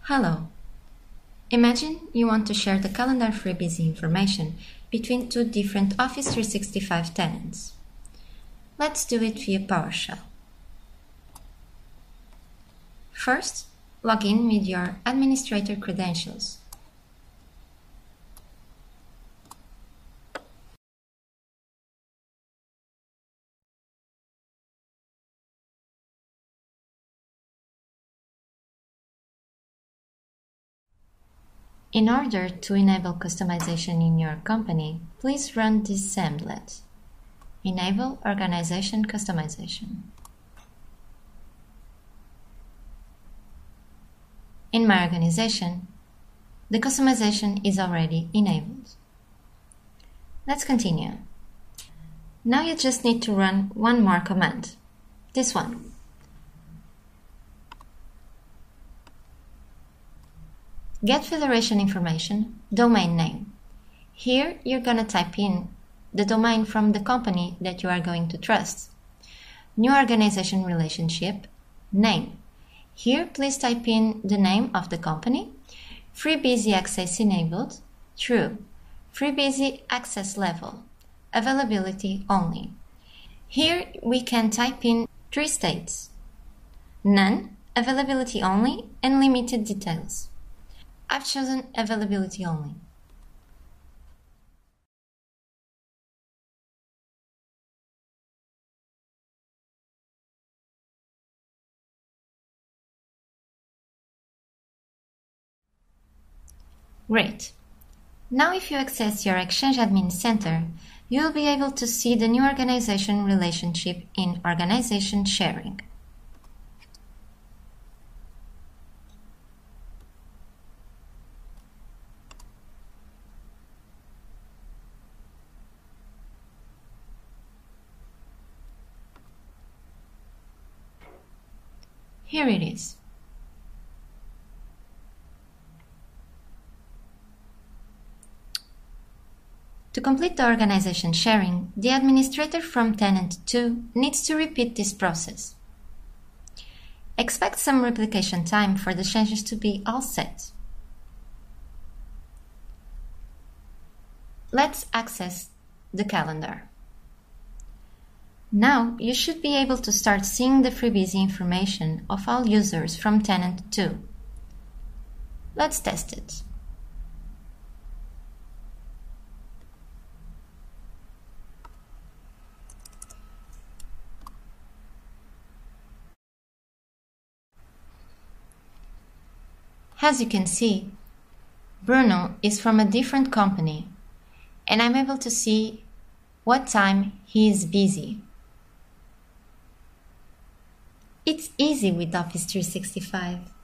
Hello. Imagine you want to share the calendar FreeBusy information between two different Office 365 tenants. Let's do it via PowerShell. First, log in with your administrator credentials. In order to enable customization in your company, please run this semblet. Enable Organization Customization. In my organization, the customization is already enabled. Let's continue. Now you just need to run one more command. This one. Get Federation Information, domain name. Here you're going to type in the domain from the company that you are going to trust. New organization relationship, name. Here please type in the name of the company. FreeBusy access enabled, true. FreeBusy access level, availability only. Here we can type in three states: none, availability only, and limited details. I've chosen availability only. Great. Now if you access your Exchange Admin Center, you will be able to see the new organization relationship in Organization Sharing. Here it is. To complete the organization sharing, the administrator from tenant 2 needs to repeat this process. Expect some replication time for the changes to be all set. Let's access the calendar. Now you should be able to start seeing the FreeBusy information of all users from tenant 2. Let's test it. As you can see, Bruno is from a different company, and I'm able to see what time he is busy. It's easy with Office 365.